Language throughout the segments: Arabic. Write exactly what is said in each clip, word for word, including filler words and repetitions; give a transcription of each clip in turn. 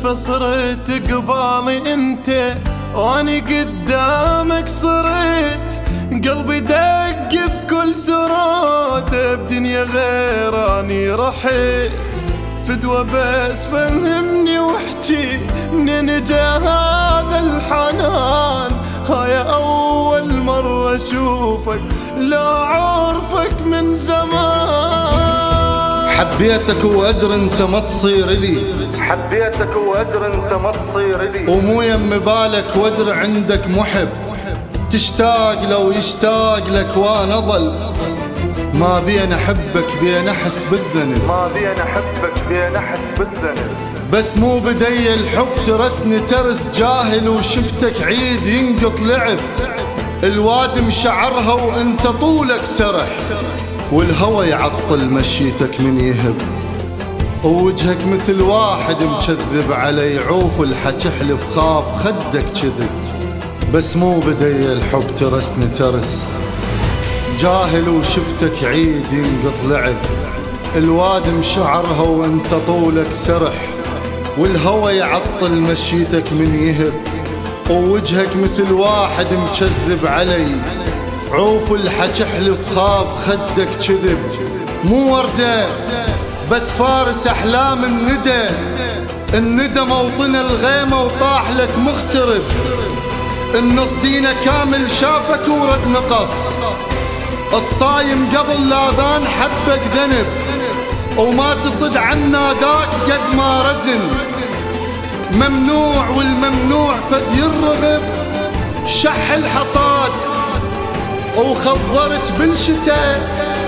بالصدفة صرت قبالي انت، واني قدامك صرت قلبي دق بكل سرات، بدنيا غير اني رحت فدوة بس فهمني واحكي منين جا هذا الحنان. هاي اول مرة اشوفك لا عرفك من زمان. حبيتك وادري انت ما تصير لي، حبيتك وادري انت ما تصير لي، ومو يم بالك وادري عندك محب تشتاق لو يشتاق لك وانا ظل. ما بين احبك بين احس بالذنب، ما بين احبك بين احس بالذنب، بس مو بدي الحب ترسني ترس جاهل، وشفتك عيد ينقط لعب. الواد مشعرها وانت طولك سرح، والهوى يعطل مشيتك من يهب. ووجهك مثل واحد مكذب علي، عوف الحكي حلف خاف خدك كذب. بس مو بدي الحب ترسني ترس جاهل، وشفتك عيد ينقط لعب. الواد مشعرها وانت طولك سرح، والهوى يعطل مشيتك من يهب. ووجهك مثل واحد مكذب علي، عوف الحكي حلف خاف خدك كذب. مو وردة بس فارس احلام الندى، الندى موطن الغيمة وطاح لك مغترب. النص دينا كامل شافك ورد نقص، الصايم قبل لاذان حبك ذنب. وما تصد عن ناداك قد ما رزن، ممنوع والممنوع فد يرغب. شح الحصاد وخضرت بالشتاء،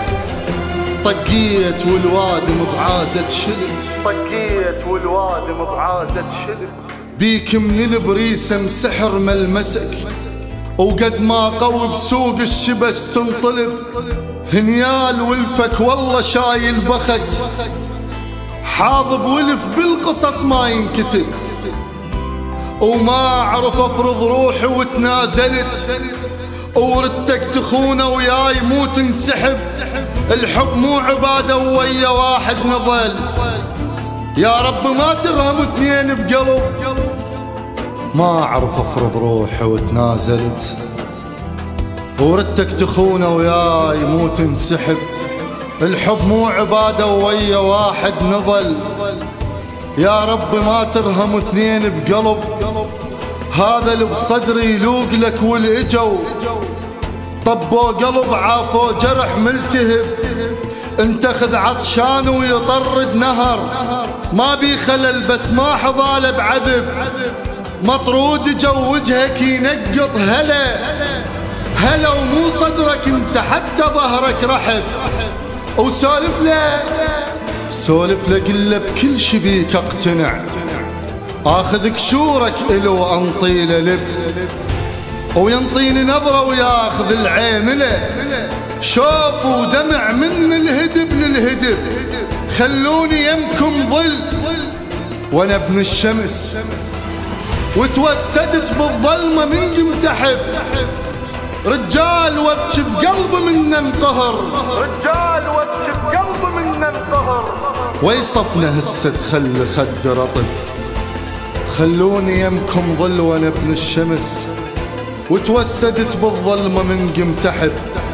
طقيت والوادم بعازة شلب، طقيت والوادم بعازة شلب. بيك من البريسة مسحر ملمسك، وقد ما قوي بسوق الشبش تنطلب. هنيال ولفك والله شايل بخت، حاضب ولف بالقصص ما ينكتب. وما اعرف افرض روحي وتنازلت، وردتك تخونه وياي مو تنسحب. الحب مو عبادة ويا واحد نظل، يا رب ما ترهم اثنين بقلب. ما اعرف افرض روحي وتنازلت، وردتك تخونه وياي مو تنسحب. الحب مو عبادة ويا واحد نظل، يا رب ما ترهم اثنين بقلب. هذا اللي بصدري يلوق لك والاجو، طبوا قلب عافوا جرح ملتهب. انت خذ عطشان ويطرد نهر، ما بي خلل بس ما حظاله بعذب. مطرود جو وجهك ينقط هلا هلا، ومو صدرك انت حتى ظهرك رحب. وسولف له سولف له قله بكل شي بيك اقتنع، اخذ كشورك الو انطي له لب. وينطيني نظره وياخذ العين له، شوف ودمع من الهدب للهدب. خلوني يمكم ظل وانا ابن الشمس، وتوسدت بالظلمه من قمت احب. رجال وابكي بقلب من انقهر، رجال وابكي بقلب من انقهر. ويصفنا هسه تخلي خد رطب. خلوني يمكم ظل وانا ابن الشمس، وتوسدت بالظلمه من قمت احب.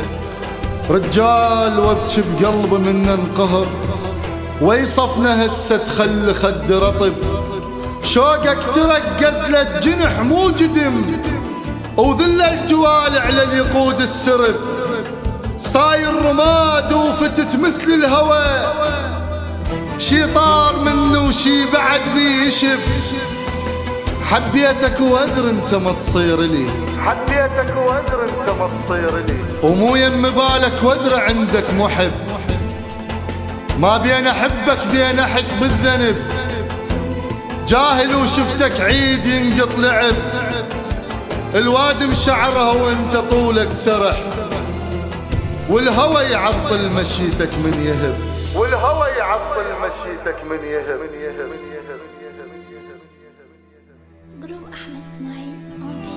رجال وابكي بقلب من انقهر، ويصفنا هسه تخلي خد رطب. شوقك ترقز للجنح مو جدم، وذللت والي على اليقود السرب. صاير رماد وفتت مثل الهوى، شي طار منه وشي بعد بيشب. حبيتك وادري انت ما تصير لي، حبيتك وادري انت ما تصير لي، ومو يم بالك وادري عندك محب. ما بين احبك بين احس بالذنب، جاهل وشفتك عيد ينقط لعب. الواد مشعرها وانت طولك سرح، والهوى يعطل مشيتك من يهب. والهوى يعطل مشيتك من يهب. جروب أحمد إسماعيل.